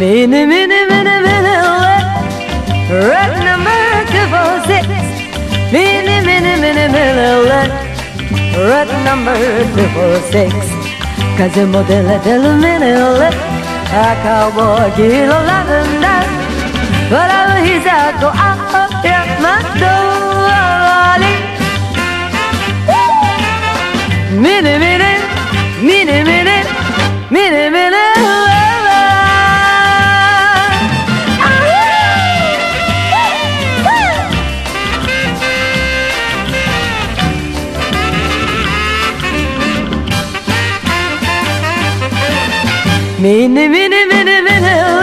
Mini, mini, mini, mini, red number 246. Mini, mini, mini, mini, red number 246. 風も出れ出るミニレ赤を黄色ラベンダー笑う膝と青山通りミニミニミニミニミニミニミニミニミニミニ